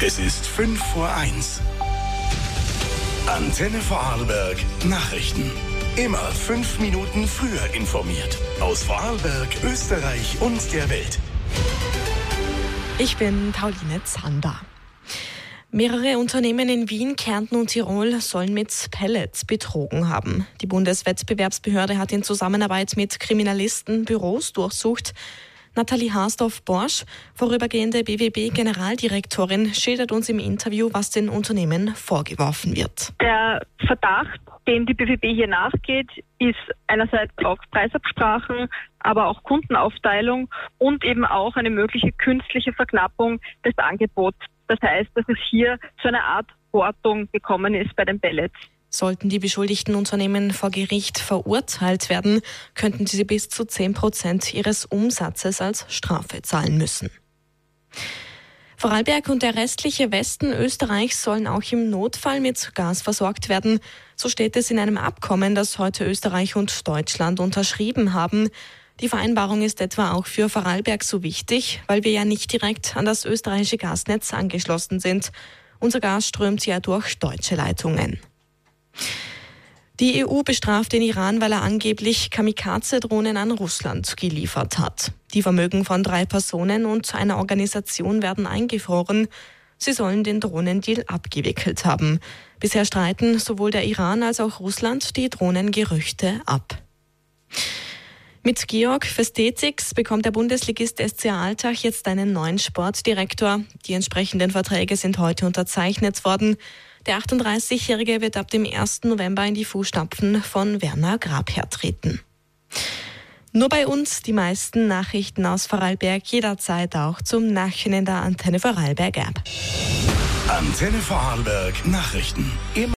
Es ist 5:05. Antenne Vorarlberg Nachrichten. Immer 5 Minuten früher informiert. Aus Vorarlberg, Österreich und der Welt. Ich bin Pauline Zander. Mehrere Unternehmen in Wien, Kärnten und Tirol sollen mit Pellets betrogen haben. Die Bundeswettbewerbsbehörde hat in Zusammenarbeit mit Kriminalisten Büros durchsucht. Nathalie Harsdorf-Borsch, vorübergehende BWB-Generaldirektorin, schildert uns im Interview, was den Unternehmen vorgeworfen wird. Der Verdacht, dem die BWB hier nachgeht, ist einerseits auf Preisabsprachen, aber auch Kundenaufteilung und eben auch eine mögliche künstliche Verknappung des Angebots. Das heißt, dass es hier zu einer Art Hortung gekommen ist bei den Pellets. Sollten die beschuldigten Unternehmen vor Gericht verurteilt werden, könnten sie bis zu 10% ihres Umsatzes als Strafe zahlen müssen. Vorarlberg und der restliche Westen Österreichs sollen auch im Notfall mit Gas versorgt werden. So steht es in einem Abkommen, das heute Österreich und Deutschland unterschrieben haben. Die Vereinbarung ist etwa auch für Vorarlberg so wichtig, weil wir ja nicht direkt an das österreichische Gasnetz angeschlossen sind. Unser Gas strömt ja durch deutsche Leitungen. Die EU bestraft den Iran, weil er angeblich Kamikaze-Drohnen an Russland geliefert hat. Die Vermögen von 3 Personen und einer Organisation werden eingefroren. Sie sollen den Drohnendeal abgewickelt haben. Bisher streiten sowohl der Iran als auch Russland die Drohnengerüchte ab. Mit Georg Festetics bekommt der Bundesligist SCA Altach jetzt einen neuen Sportdirektor. Die entsprechenden Verträge sind heute unterzeichnet worden. Der 38-Jährige wird ab dem 1. November in die Fußstapfen von Werner Grabherr treten. Nur bei uns die meisten Nachrichten aus Vorarlberg, jederzeit auch zum Nachhören in der Antenne Vorarlberg App. Antenne Vorarlberg Nachrichten.